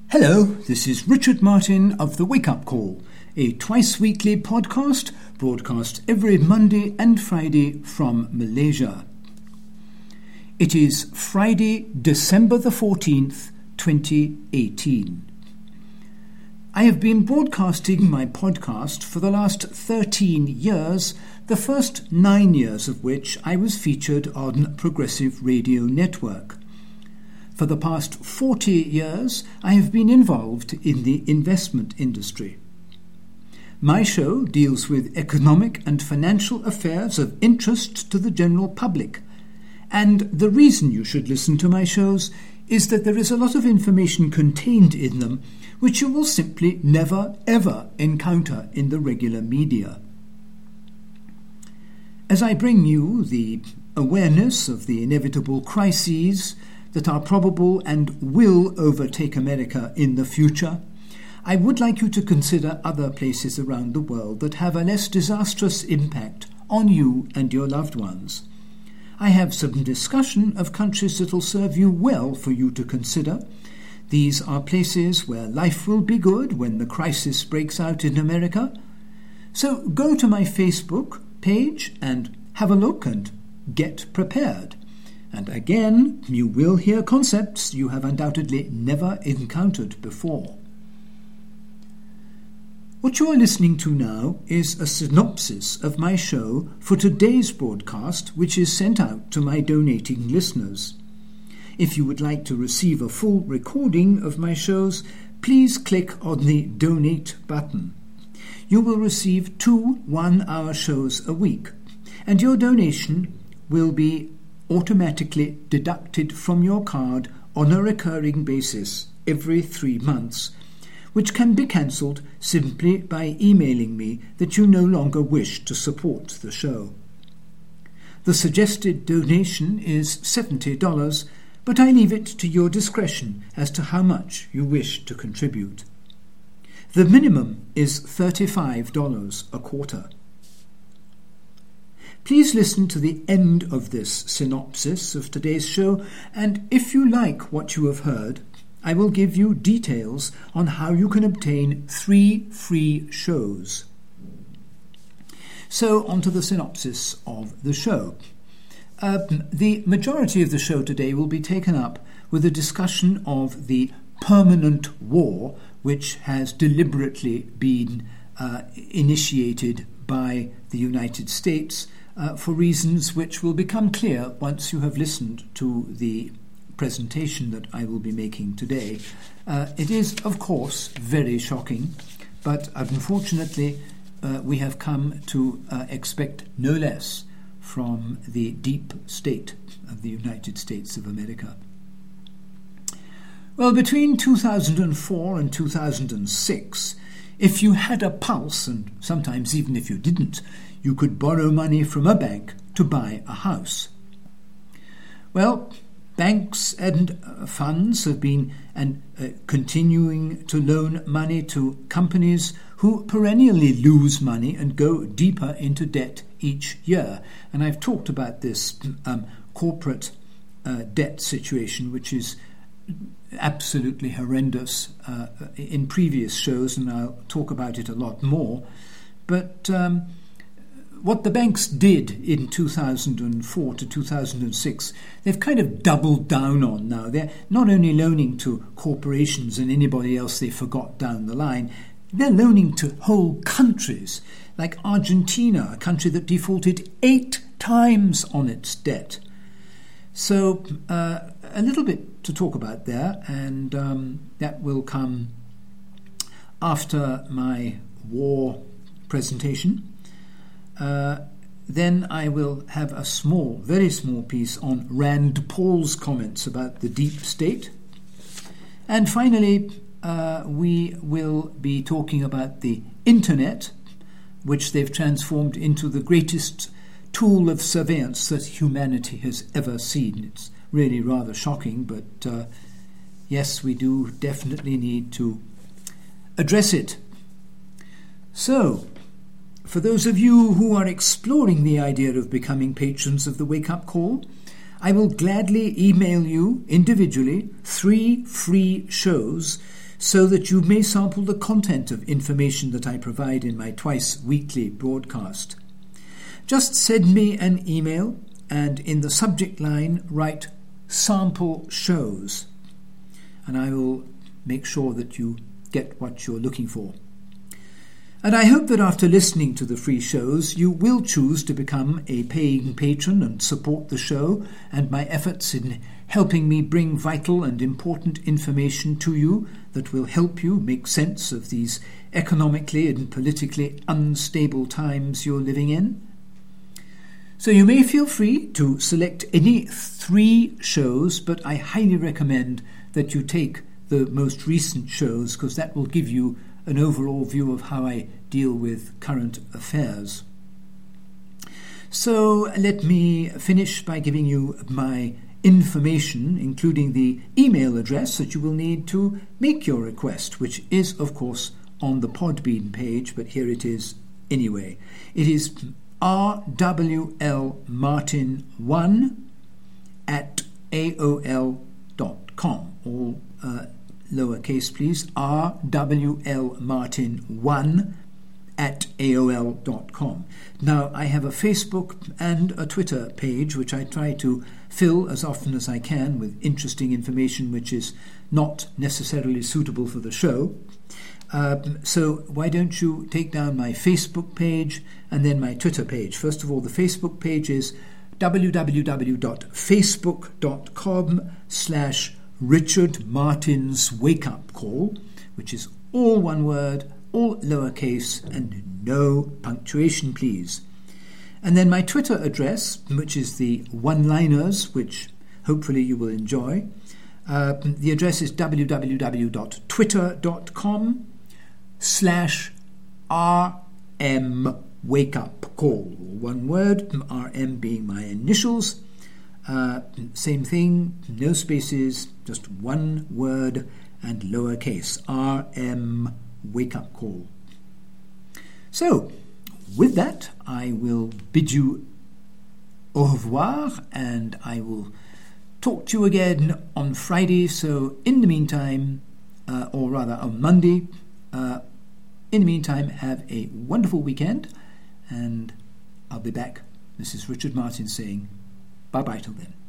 Hello, this is Richard Martin of The Wake Up Call, a twice-weekly podcast broadcast every Monday and Friday from Malaysia. It is Friday, December the 14th, 2018. I have been broadcasting my podcast for the last 13 years, the first 9 years of which I was featured on Progressive Radio Network. For the past 40 years, I have been involved in the investment industry. My show deals with economic and financial affairs of interest to the general public. And the reason you should listen to my shows is that there is a lot of information contained in them which you will simply never, ever encounter in the regular media. As I bring you the awareness of the inevitable crises that are probable and will overtake America in the future, I would like you to consider other places around the world that have a less disastrous impact on you and your loved ones. I have some discussion of countries that will serve you well for you to consider. These are places where life will be good when the crisis breaks out in America. So go to my Facebook page and have a look and get prepared. And again, you will hear concepts you have undoubtedly never encountered before. What you are listening to now is a synopsis of my show for today's broadcast, which is sent out to my donating listeners. If you would like to receive a full recording of my shows, please click on the Donate button. You will receive 2 one-hour shows a week, and your donation will be automatically deducted from your card on a recurring basis every 3 months, which can be cancelled simply by emailing me that you no longer wish to support the show. The suggested donation is $70, but I leave it to your discretion as to how much you wish to contribute. The minimum is $35 a quarter. Please listen to the end of this synopsis of today's show, and if you like what you have heard, I will give you details on how you can obtain 3 free shows. So, on to the synopsis of the show. The majority of the show today will be taken up with a discussion of the permanent war which has deliberately been initiated by the United States for reasons which will become clear once you have listened to the presentation that I will be making today. It is, of course, very shocking, but unfortunately we have come to expect no less from the deep state of the United States of America. Well, between 2004 and 2006, if you had a pulse, and sometimes even if you didn't, you could borrow money from a bank to buy a house. Well, banks and funds have been continuing to loan money to companies who perennially lose money and go deeper into debt each year. And I've talked about this corporate debt situation, which is absolutely horrendous in previous shows, and I'll talk about it a lot more. But what the banks did in 2004 to 2006, they've kind of doubled down on now. They're not only loaning to corporations and anybody else they forgot down the line, they're loaning to whole countries, like Argentina, a country that defaulted 8 times on its debt. So a little bit to talk about there, and that will come after my war presentation. Then I will have a small, very small piece on Rand Paul's comments about the deep state. And finally, we will be talking about the internet, which they've transformed into the greatest tool of surveillance that humanity has ever seen. It's really rather shocking, but yes, we do definitely need to address it. So, for those of you who are exploring the idea of becoming patrons of the Wake Up Call, I will gladly email you individually 3 free shows so that you may sample the content of information that I provide in my twice-weekly broadcast. Just send me an email and in the subject line write "sample shows," and I will make sure that you get what you're looking for. And I hope that after listening to the free shows, you will choose to become a paying patron and support the show and my efforts in helping me bring vital and important information to you that will help you make sense of these economically and politically unstable times you're living in. So you may feel free to select any 3 shows, but I highly recommend that you take the most recent shows because that will give you an overall view of how I deal with current affairs. So let me finish by giving you my information, including the email address that you will need to make your request, which is, of course, on the Podbean page, but here it is anyway. It is rwlmartin1@aol.com. All lowercase, please. rwlmartin1@aol.com. Now, I have a Facebook and a Twitter page, which I try to fill as often as I can with interesting information which is not necessarily suitable for the show. So why don't you take down my Facebook page and then my Twitter page. First of all, the Facebook page is www.facebook.com/Richard Martin's Wake Up Call, which is all one word, all lowercase, and no punctuation, please. And then my Twitter address, which is the one-liners, which hopefully you will enjoy. The address is www.twitter.com/RM Wake Up Call. One word, RM being my initials. Same thing, no spaces, just one word and lowercase, RM Wake Up Call. So, with that, I will bid you au revoir, and I will talk to you again on Friday. So, in the meantime, or rather on Monday, in the meantime, have a wonderful weekend, and I'll be back. This is Richard Martin saying bye-bye till then.